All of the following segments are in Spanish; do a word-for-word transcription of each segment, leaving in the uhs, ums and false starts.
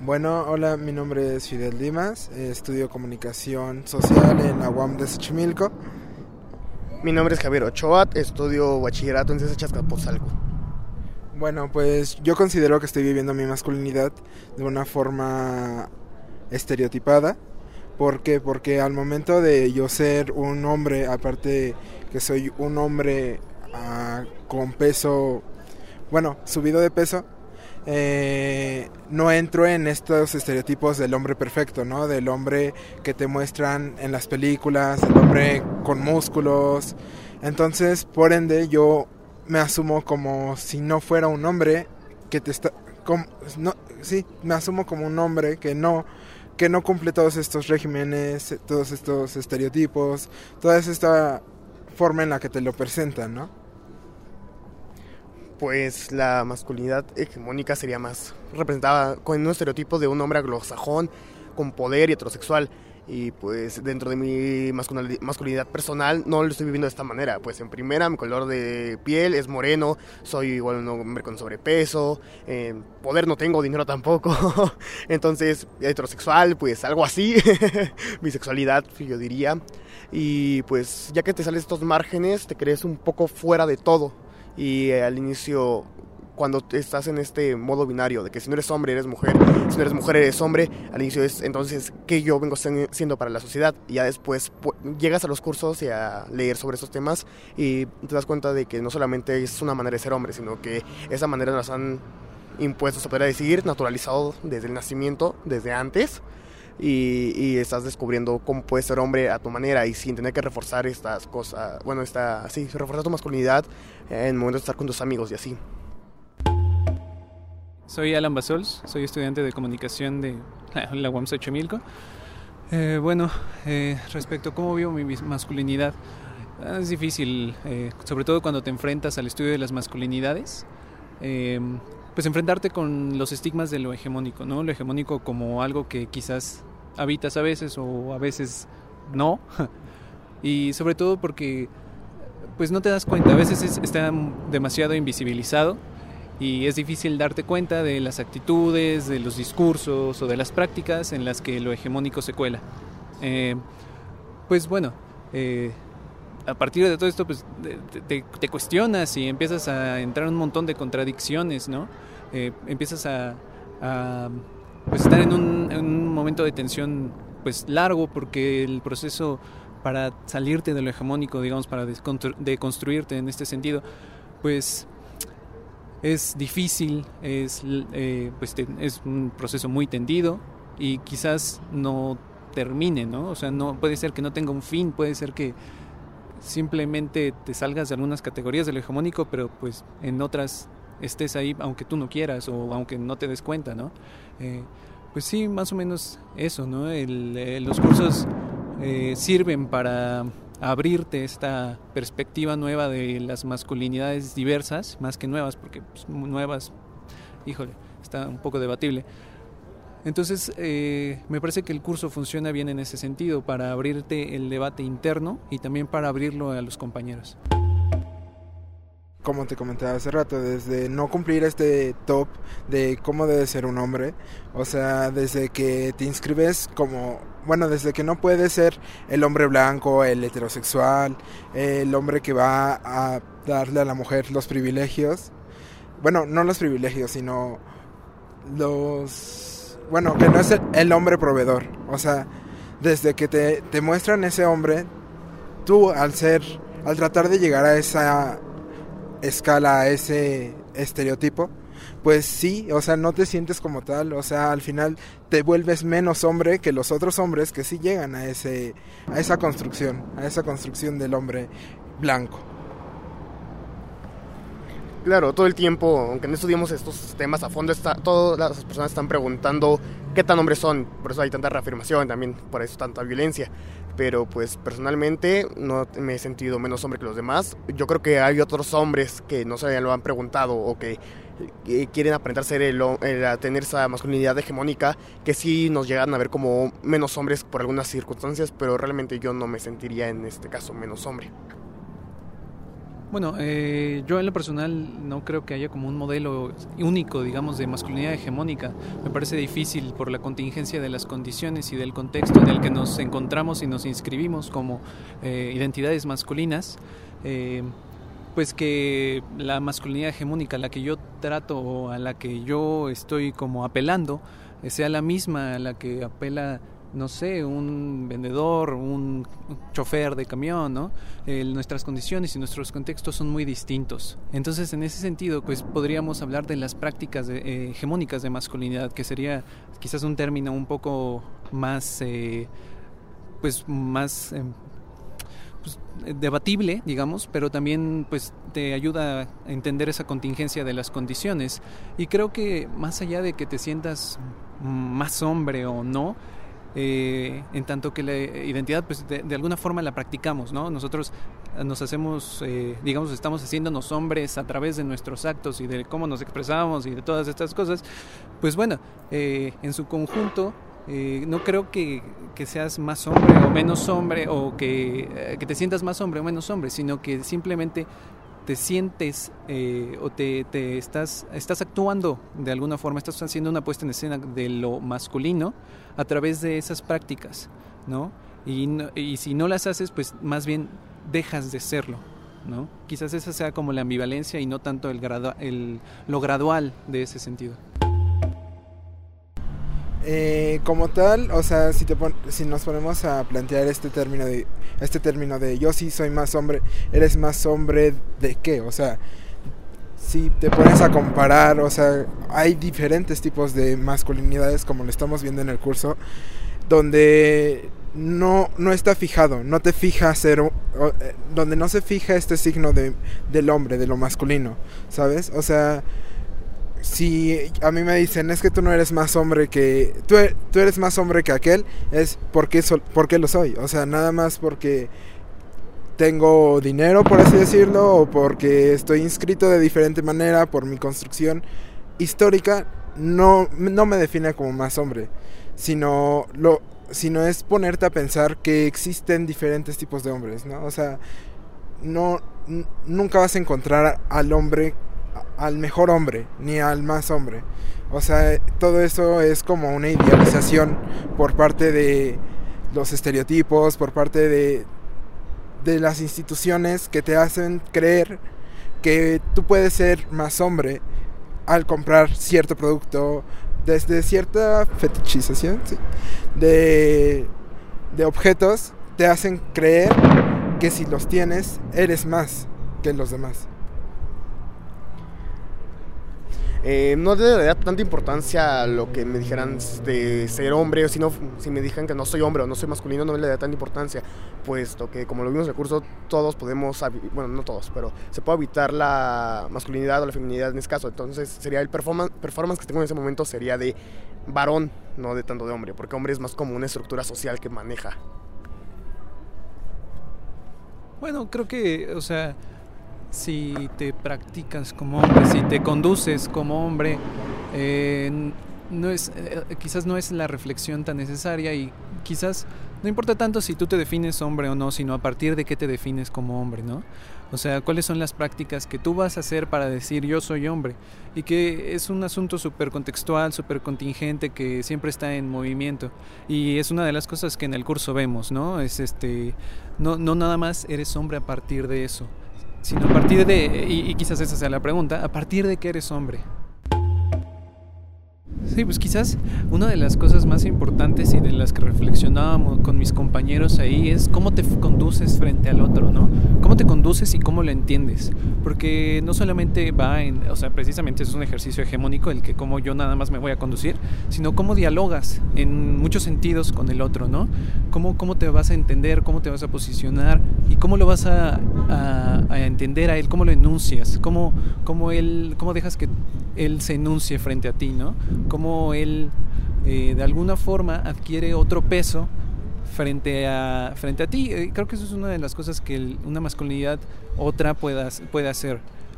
Bueno, hola, mi nombre es Fidel Dimas, eh, estudio comunicación social en la U A M de Xochimilco. Mi nombre es Javier Ochoa, estudio bachillerato en C E S Azcapotzalco. Bueno, pues yo considero que estoy viviendo mi masculinidad de una forma estereotipada. ¿Por qué? Porque al momento de yo ser un hombre, aparte que soy un hombre uh, con peso, bueno, subido de peso, eh, no entro en estos estereotipos del hombre perfecto, ¿no? Del hombre que te muestran en las películas, el hombre con músculos. Entonces, por ende, yo me asumo como si no fuera un hombre que te está... Como, no, sí, me asumo como un hombre que no... que no cumple todos estos regímenes, todos estos estereotipos, toda esta forma en la que te lo presentan, ¿no? Pues la masculinidad hegemónica sería más representada con un estereotipo de un hombre anglosajón, con poder y heterosexual. Y pues dentro de mi masculinidad personal no lo estoy viviendo de esta manera. Pues en primera, mi color de piel es moreno, soy igual un hombre con sobrepeso, eh, poder no tengo, dinero tampoco. Entonces, heterosexual, pues algo así, bisexualidad yo diría. Y pues ya que te sales estos márgenes, te crees un poco fuera de todo. Y eh, al inicio, cuando estás en este modo binario de que si no eres hombre eres mujer, si no eres mujer eres hombre, al inicio es entonces ¿qué yo vengo siendo para la sociedad? Y ya después pues, llegas a los cursos y a leer sobre estos temas y te das cuenta de que no solamente es una manera de ser hombre, sino que esa manera nos han impuesto, se podría decir, naturalizado desde el nacimiento, desde antes. Y, y estás descubriendo cómo puedes ser hombre a tu manera y sin tener que reforzar estas cosas, bueno, esta, sí, reforzar tu masculinidad en el momento de estar con tus amigos y así. Soy Alan Basols, soy estudiante de comunicación de la U A M Xochimilco. Eh, bueno, eh, respecto a cómo vivo mi masculinidad, es difícil, eh, sobre todo cuando te enfrentas al estudio de las masculinidades, eh, pues enfrentarte con los estigmas de lo hegemónico, ¿no? Lo hegemónico como algo que quizás habitas a veces o a veces no, y sobre todo porque pues no te das cuenta, a veces es, está demasiado invisibilizado y es difícil darte cuenta de las actitudes, de los discursos o de las prácticas en las que lo hegemónico se cuela. Eh, pues bueno, eh, a partir de todo esto pues te, te, te cuestionas y empiezas a entrar en un montón de contradicciones, ¿no? Eh, empiezas a, a pues estar en un, en un momento de tensión pues largo, porque el proceso para salirte de lo hegemónico, digamos, para deconstruirte en este sentido, pues es difícil, es, eh, pues te, es un proceso muy tendido y quizás no termine, ¿no? O sea, no puede ser que no tenga un fin, puede ser que simplemente te salgas de algunas categorías de lo hegemónico, pero pues en otras estés ahí aunque tú no quieras o aunque no te des cuenta, ¿no? Eh, pues sí, más o menos eso, ¿no? El, eh, los cursos eh, sirven para abrirte esta perspectiva nueva de las masculinidades diversas, más que nuevas, porque pues, nuevas, híjole, está un poco debatible. Entonces, eh, me parece que el curso funciona bien en ese sentido, para abrirte el debate interno y también para abrirlo a los compañeros. Como te comentaba hace rato, desde no cumplir este top de cómo debe ser un hombre, o sea, desde que te inscribes como, bueno, desde que no puedes ser el hombre blanco, el heterosexual, el hombre que va a darle a la mujer los privilegios, bueno, no los privilegios, sino los, bueno, que no es el, el hombre proveedor, o sea, desde que te, te muestran ese hombre, tú al ser, al tratar de llegar a esa escala, a ese estereotipo, pues sí, o sea, no te sientes como tal, o sea, al final te vuelves menos hombre que los otros hombres que sí llegan a ese, a esa construcción, a esa construcción del hombre blanco. Claro, todo el tiempo, aunque no estudiemos estos temas a fondo, está, todas las personas están preguntando qué tan hombres son, por eso hay tanta reafirmación, también por eso tanta violencia. Pero pues personalmente no me he sentido menos hombre que los demás. Yo creo que hay otros hombres que no se lo han preguntado o que, que quieren aprender a, ser el, el, a tener esa masculinidad hegemónica, que sí nos llegan a ver como menos hombres por algunas circunstancias, pero realmente yo no me sentiría en este caso menos hombre. Bueno, eh, yo en lo personal no creo que haya como un modelo único, digamos, de masculinidad hegemónica. Me parece difícil por la contingencia de las condiciones y del contexto en el que nos encontramos y nos inscribimos como eh, identidades masculinas. Eh, pues que la masculinidad hegemónica a la que yo trato o a la que yo estoy como apelando eh, sea la misma a la que apela, no sé, un vendedor, un chofer de camión, ¿no? Eh, nuestras condiciones y nuestros contextos son muy distintos. Entonces, en ese sentido, pues podríamos hablar de las prácticas de, eh, hegemónicas de masculinidad, que sería quizás un término un poco más, eh, pues más... Eh, Pues, debatible, digamos, pero también pues te ayuda a entender esa contingencia de las condiciones. Y creo que más allá de que te sientas más hombre o no, eh, en tanto que la identidad pues de, de alguna forma la practicamos, ¿no? Nosotros nos hacemos, eh, digamos, estamos haciéndonos hombres a través de nuestros actos y de cómo nos expresamos y de todas estas cosas. Pues bueno, eh, en su conjunto, Eh, no creo que, que seas más hombre o menos hombre o que, eh, que te sientas más hombre o menos hombre, sino que simplemente te sientes eh, o te, te estás, estás actuando de alguna forma, estás haciendo una puesta en escena de lo masculino a través de esas prácticas, ¿no? Y, no, y si no las haces, pues más bien dejas de serlo, ¿no? Quizás esa sea como la ambivalencia y no tanto el gradu- el, lo gradual de ese sentido. Eh, como tal, o sea, si, te pon- si nos ponemos a plantear este término de este término de yo sí soy más hombre, ¿eres más hombre de qué? O sea, si te pones a comparar, o sea, hay diferentes tipos de masculinidades, como lo estamos viendo en el curso, donde no, no está fijado, no te fija ser, o, o, donde no se fija este signo de, del hombre, de lo masculino, ¿sabes? O sea, si a mí me dicen es que tú no eres más hombre que tú, tú eres más hombre que aquel, es porque so, porque lo soy, o sea, nada más porque tengo dinero, por así decirlo, o porque estoy inscrito de diferente manera por mi construcción histórica, no, no me define como más hombre, sino lo sino es ponerte a pensar que existen diferentes tipos de hombres, ¿no? O sea, no n- nunca vas a encontrar al hombre, al mejor hombre, ni al más hombre. O sea, todo eso es como una idealización por parte de los estereotipos, por parte de, de las instituciones que te hacen creer que tú puedes ser más hombre al comprar cierto producto, desde cierta fetichización, ¿sí? de, de objetos, te hacen creer que si los tienes, eres más que los demás. Eh, no le daría tanta importancia a lo que me dijeran de ser hombre, o si, no, si me dijeran que no soy hombre o no soy masculino, no le daría tanta importancia, puesto que como lo vimos en el curso, todos podemos, bueno, no todos, pero se puede evitar la masculinidad o la feminidad en este caso. Entonces sería el performance, performance que tengo en ese momento sería de varón, no de tanto de hombre, porque hombre es más como una estructura social que maneja. Bueno, creo que, o sea, si te practicas como hombre, si te conduces como hombre, eh, no es, eh, quizás no es la reflexión tan necesaria y quizás no importa tanto si tú te defines hombre o no, sino a partir de qué te defines como hombre, ¿no? O sea, cuáles son las prácticas que tú vas a hacer para decir yo soy hombre, y que es un asunto súper contextual, súper contingente, que siempre está en movimiento, y es una de las cosas que en el curso vemos, ¿no? Es este, no, no nada más eres hombre a partir de eso, sino a partir de, y, y quizás esa sea la pregunta, ¿a partir de qué eres hombre? Sí, pues quizás una de las cosas más importantes y de las que reflexionábamos con mis compañeros ahí es cómo te conduces frente al otro, ¿no? Cómo te conduces y cómo lo entiendes, porque no solamente va en, o sea, precisamente es un ejercicio hegemónico el que cómo yo nada más me voy a conducir, sino cómo dialogas en muchos sentidos con el otro, ¿no? Cómo, cómo te vas a entender, cómo te vas a posicionar y cómo lo vas a, a, a entender a él, cómo lo enuncias, cómo, cómo, él, cómo dejas que él se enuncie frente a ti, ¿no? Cómo él eh, de alguna forma adquiere otro peso frente a, frente a ti. Eh, creo que eso es una de las cosas que el, una masculinidad otra pueda, puede hacer.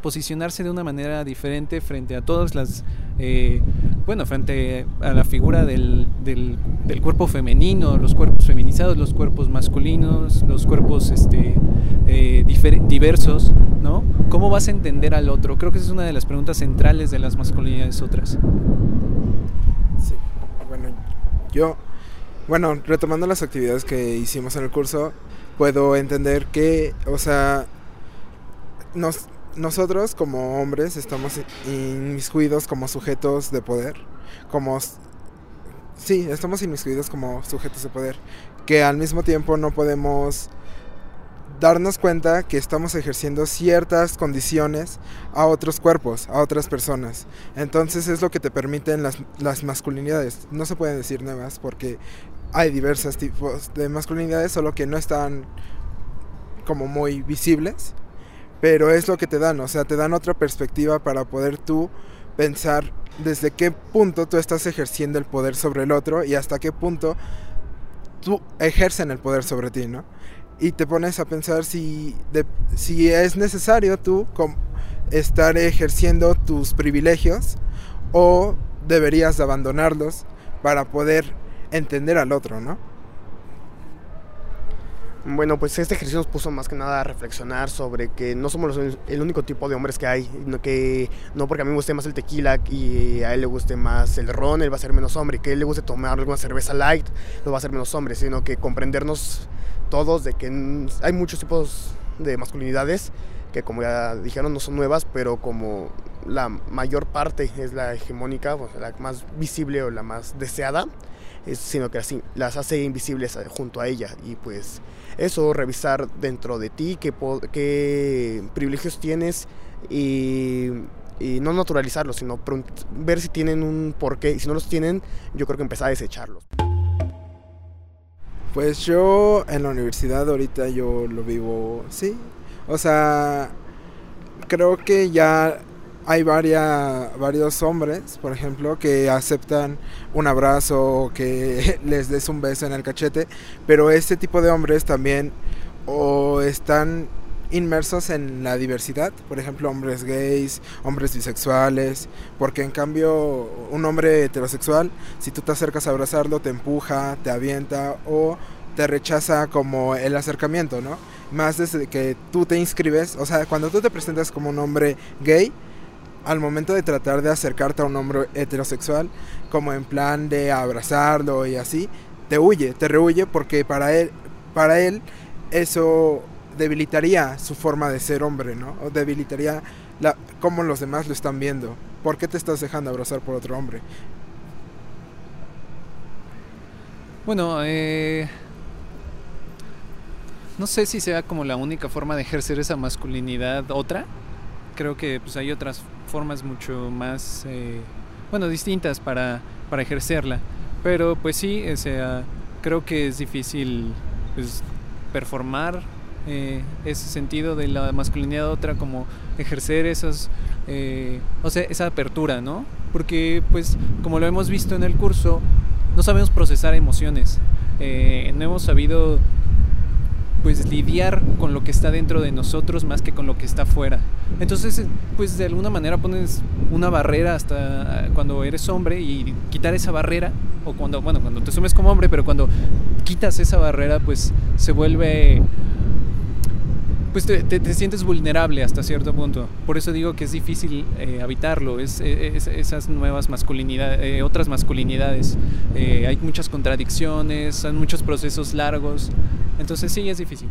posicionarse de una manera diferente frente a todas las, eh, bueno, frente a la figura del, del, del cuerpo femenino, los cuerpos feminizados, los cuerpos masculinos, los cuerpos este, eh, difer- diversos, ¿no? ¿Cómo vas a entender al otro? Creo que esa es una de las preguntas centrales de las masculinidades otras. Sí, bueno, yo, bueno, retomando las actividades que hicimos en el curso, puedo entender que, o sea, nos, nosotros como hombres estamos inmiscuidos como sujetos de poder, como, sí, estamos inmiscuidos como sujetos de poder, que al mismo tiempo no podemos darnos cuenta que estamos ejerciendo ciertas condiciones a otros cuerpos, a otras personas. Entonces es lo que te permiten las, las masculinidades. No se pueden decir nuevas porque hay diversos tipos de masculinidades, solo que no están como muy visibles, pero es lo que te dan, o sea, te dan otra perspectiva para poder tú pensar desde qué punto tú estás ejerciendo el poder sobre el otro y hasta qué punto tú ejercen el poder sobre ti, ¿no? Y te pones a pensar si, de, si es necesario tú com, estar ejerciendo tus privilegios o deberías de abandonarlos para poder entender al otro, ¿no? Bueno, pues este ejercicio nos puso más que nada a reflexionar sobre que no somos los, el único tipo de hombres que hay, no, que no porque a mí me guste más el tequila y a él le guste más el ron, él va a ser menos hombre, que a él le guste tomar alguna cerveza light, lo va a ser menos hombre, sino que comprendernos todos de que hay muchos tipos de masculinidades que, como ya dijeron, no son nuevas, pero como la mayor parte es la hegemónica, o sea, la más visible o la más deseada, es, sino que así las hace invisibles junto a ella. Y pues eso, revisar dentro de ti qué, qué privilegios tienes y, y no naturalizarlos, sino ver si tienen un porqué, y si no los tienen, yo creo que empezar a desecharlos. Pues yo en la universidad ahorita yo lo vivo, sí, o sea, creo que ya hay varias, varios hombres, por ejemplo, que aceptan un abrazo o que les des un beso en el cachete, pero este tipo de hombres también o están inmersos en la diversidad, por ejemplo, hombres gays, hombres bisexuales, porque en cambio un hombre heterosexual, si tú te acercas a abrazarlo, te empuja, te avienta o te rechaza como el acercamiento, ¿no? Más desde que tú te inscribes, o sea, cuando tú te presentas como un hombre gay, al momento de tratar de acercarte a un hombre heterosexual, como en plan de abrazarlo y así, te huye, te rehuye porque para él, para él eso debilitaría su forma de ser hombre, ¿no? O debilitaría la, cómo los demás lo están viendo. ¿Por qué te estás dejando abrazar por otro hombre? Bueno, eh, no sé si sea como la única forma de ejercer esa masculinidad otra. Creo que pues hay otras formas mucho más, eh, bueno, distintas para, para ejercerla. Pero pues sí, o sea, creo que es difícil pues, performar eh, ese sentido de la masculinidad otra, como ejercer esas, eh, o sea, esa apertura, ¿no? Porque pues como lo hemos visto en el curso, no sabemos procesar emociones, eh, no hemos sabido pues lidiar con lo que está dentro de nosotros más que con lo que está afuera. Entonces, pues de alguna manera pones una barrera hasta cuando eres hombre, y quitar esa barrera, o cuando, bueno, cuando te asumes como hombre, pero cuando quitas esa barrera, pues se vuelve, pues te, te, te sientes vulnerable hasta cierto punto. Por eso digo que es difícil eh, habitarlo, es, es, esas nuevas masculinidades, eh, otras masculinidades. Eh, hay muchas contradicciones, son muchos procesos largos. Entonces sí, es difícil.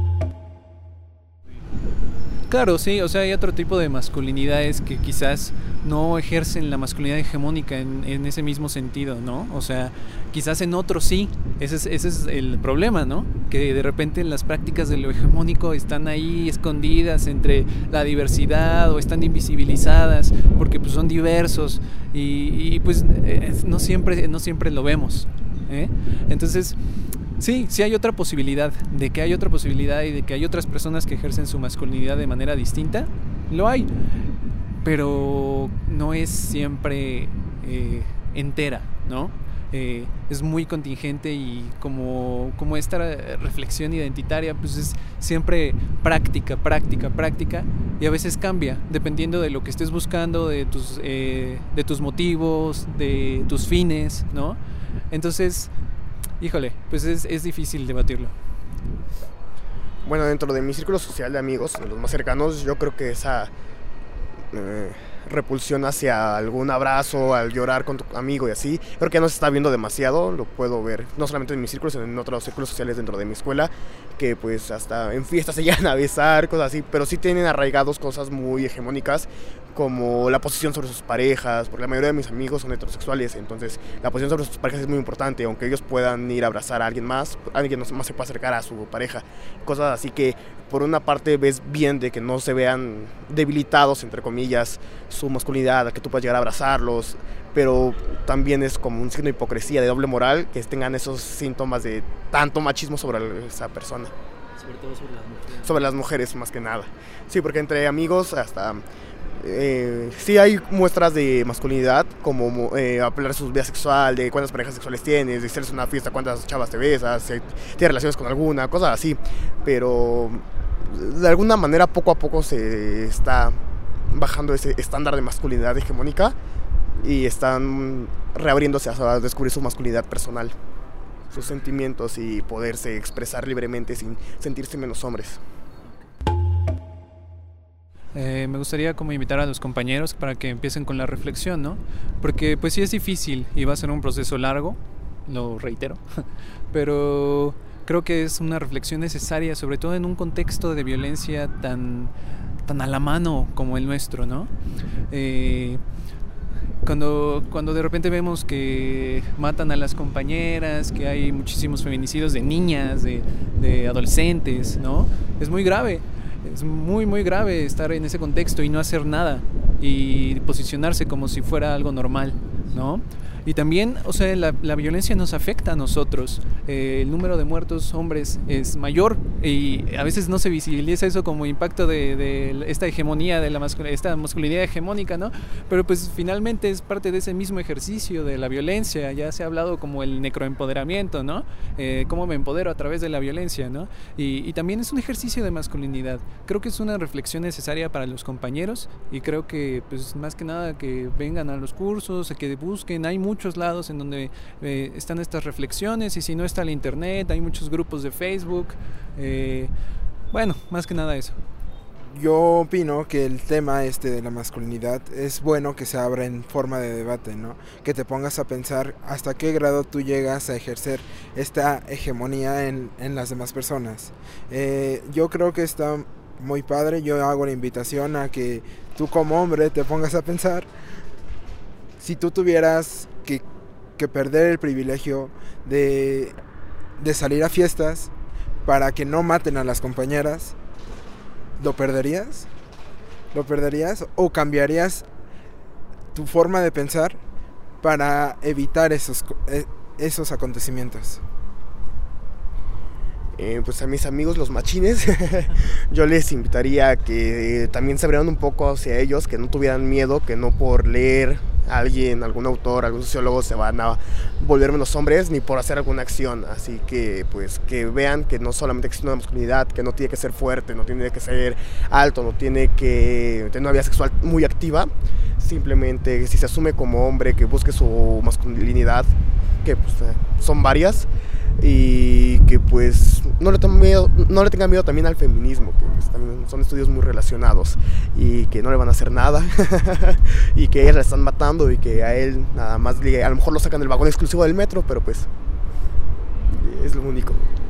Claro, sí, o sea, hay otro tipo de masculinidades que quizás no ejercen la masculinidad hegemónica en, en ese mismo sentido, ¿no? O sea, quizás en otros sí, ese es, ese es el problema, ¿no? Que de repente las prácticas de lo hegemónico están ahí escondidas entre la diversidad o están invisibilizadas porque pues son diversos y, y pues eh, no siempre, no siempre lo vemos, ¿eh? Entonces, sí, sí hay otra posibilidad, de que hay otra posibilidad y de que hay otras personas que ejercen su masculinidad de manera distinta, lo hay, pero no es siempre eh, entera, ¿no? eh, es muy contingente y como, como esta reflexión identitaria pues es siempre práctica, práctica, práctica y a veces cambia dependiendo de lo que estés buscando, de tus, eh, de tus motivos, de tus fines, ¿no? Entonces, híjole, pues es, es difícil debatirlo. Bueno, dentro de mi círculo social de amigos, los más cercanos, yo creo que esa eh, repulsión hacia algún abrazo, al llorar con tu amigo y así, creo que no se está viendo demasiado, lo puedo ver, no solamente en mis círculos, sino en otros círculos sociales dentro de mi escuela, que pues hasta en fiestas se llegan a besar, cosas así, pero sí tienen arraigados cosas muy hegemónicas, como la posición sobre sus parejas, porque la mayoría de mis amigos son heterosexuales, entonces la posición sobre sus parejas es muy importante, aunque ellos puedan ir a abrazar a alguien más, alguien más se puede acercar a su pareja, cosas así que por una parte ves bien de que no se vean debilitados, entre comillas, su masculinidad, que tú puedas llegar a abrazarlos, pero también es como un signo de hipocresía, de doble moral, que tengan esos síntomas de tanto machismo sobre esa persona. Sobre todo sobre las mujeres. Sobre las mujeres, más que nada. Sí, porque entre amigos hasta... Eh, sí hay muestras de masculinidad, como eh, hablar de su vida sexual, de cuántas parejas sexuales tienes, de hacerles una fiesta, cuántas chavas te besas, si tienes relaciones con alguna, cosas así, pero de alguna manera poco a poco se está bajando ese estándar de masculinidad hegemónica y están reabriéndose a descubrir su masculinidad personal, sus sentimientos y poderse expresar libremente sin sentirse menos hombres. Eh, me gustaría como invitar a los compañeros para que empiecen con la reflexión, ¿no? Porque pues sí es difícil y va a ser un proceso largo, lo reitero, pero creo que es una reflexión necesaria, sobre todo en un contexto de violencia tan, tan a la mano como el nuestro, ¿no? Eh, Cuando, cuando de repente vemos que matan a las compañeras, que hay muchísimos feminicidios de niñas, de, de adolescentes, ¿no? Es muy grave. Es muy muy grave estar en ese contexto y no hacer nada y posicionarse como si fuera algo normal, ¿no? Y también, o sea, la, la violencia nos afecta a nosotros. Eh, el número de muertos hombres es mayor y a veces no se visibiliza eso como impacto de, de esta hegemonía, de la masculinidad, esta masculinidad hegemónica, ¿no? Pero pues finalmente es parte de ese mismo ejercicio de la violencia. Ya se ha hablado como el necroempoderamiento, ¿no? Eh, cómo me empodero a través de la violencia, ¿no? Y, y también es un ejercicio de masculinidad. Creo que es una reflexión necesaria para los compañeros y creo que, pues, más que nada que vengan a los cursos, que busquen. Hay muchos lados en donde eh, están estas reflexiones y si no está el internet, hay muchos grupos de Facebook. Eh, bueno, más que nada eso. Yo opino que el tema este de la masculinidad es bueno que se abra en forma de debate, ¿no? Que te pongas a pensar hasta qué grado tú llegas a ejercer esta hegemonía en, en las demás personas. Eh, yo creo que está muy padre, yo hago la invitación a que tú como hombre te pongas a pensar si tú tuvieras que, que perder el privilegio de, de salir a fiestas para que no maten a las compañeras, ¿lo perderías? ¿Lo perderías? ¿O cambiarías tu forma de pensar para evitar esos, esos acontecimientos? Eh, pues a mis amigos los machines, yo les invitaría a que eh, también se abrieran un poco hacia ellos, que no tuvieran miedo, que no por leer a alguien, algún autor, algún sociólogo se van a volver menos hombres, ni por hacer alguna acción. Así que pues que vean que no solamente existe una masculinidad, que no tiene que ser fuerte, no tiene que ser alto, no tiene que tener una vida sexual muy activa, simplemente si se asume como hombre, que busque su masculinidad, que pues, son varias, y que pues no le tengan miedo, no le tengan miedo también al feminismo, que pues, también son estudios muy relacionados y que no le van a hacer nada y que ellas la están matando y que a él nada más a lo mejor lo sacan del vagón exclusivo del metro, pero pues es lo único.